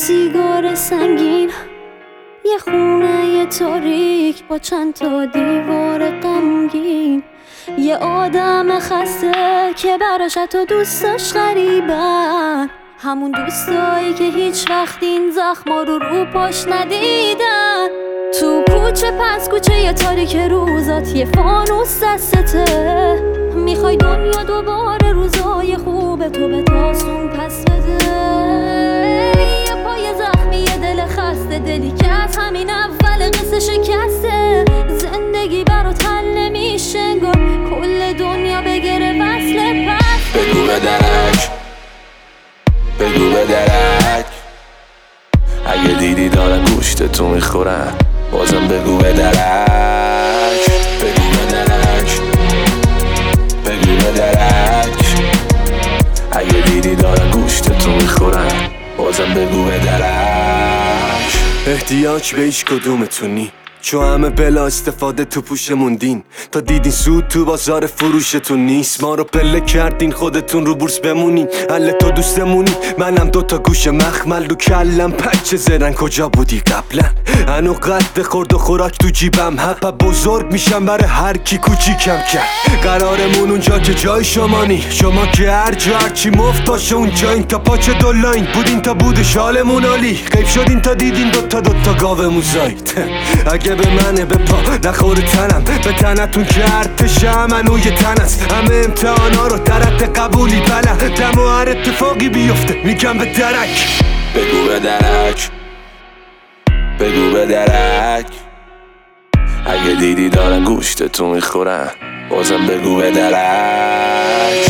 سیگار سنگین، یه خونه تاریک با چند تا دیوار غمگین، یه آدم خسته که براش تو دوستاش غریبن، همون دوستایی که هیچ وقت این زخما رو پاش ندیدن. تو کوچه پس کوچه یه تاریک روزات یه فانوس دستته، میخوای دنیا دوباره روزای خوب تو به تاسون پس بده. یه پای زخمی یه دل خسته، دلی که از همین اول قصه شکسته. زندگی برات حل نمیشه انگار کل دنیا بگیره وصل پس. بگو به درک، بگو به درک، اگه دیدی دارن گوشت تو میخورن بازم بگو به درک. بگو به درک، بگو به درک، اگه دیدی دارن گوشت تو میخورن بازم بگو به درک. احتیاج به هیچ کدومتونی، چو همه بلا استفاده تو پوشمون دین، تا دیدین سود تو بازار فروشتون نیست. ما رو پله کردین خودتون رو بورس بمونین، حل تو دوستمونی منم دوتا گوش مخمل رو کلم. پچه زرن کجا بودی قبلا؟ هنو قد خورد و خوراک تو جیبم، حپا بزرگ میشم برای هر کی کوچیکم کرد. قرارمون اونجا که جای شما نی، شما که هر جا هرچی مفت باشه اونجا این. تا پاچه دولاین بودین تا بود شالمون عالی، غیب شدین تا دیدین دوتا گاومون زاید. اگه به منه به پا نخور تنم، به تنتون که ارتش همنوی تن است. همه امتحانا رو در حد قبولی بلدم و هر اتفاقی بیفته میگم به درک. بگو به درک، بگو به درک، اگه دیدی دارن گوشت تو میخورن بازم بگو به درک.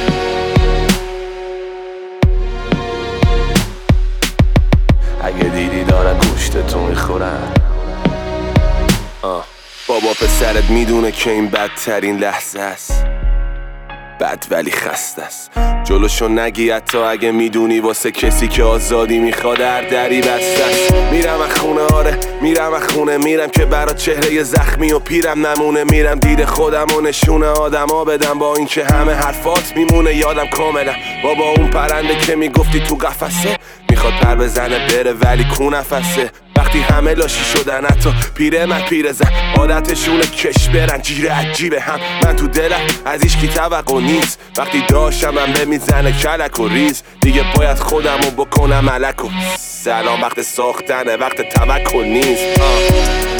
اگه دیدی دارن گوشت تو میخورن. بابا پسرت میدونه که این بدترین لحظه است، بد ولی خسته است. جلوشو نگی حتی اگه میدونی واسه کسی که آزادی میخواد هر دری بسته است. میرم از خونه، آره میرم از خونه، میرم که برا چهره زخمی و پیرم نمونه. میرم دید خودم و نشونه آدما بدم، با این که همه حرفات میمونه یادم کاملا. بابا اون پرنده که میگفتی تو قفسه میخواد پر بزنه بره ولی کو نفسه. وقتی همه لاشی شدن حتی پیره من پیره زن، عادتشونه کش برن جیره عجیبه هم. من تو دلم از ایشکی توقع نیست، وقتی داشتم من به میزنه کلک و ریز. دیگه باید خودمو بکنم ملک و سلام، وقت ساختنه وقت توکل نیست.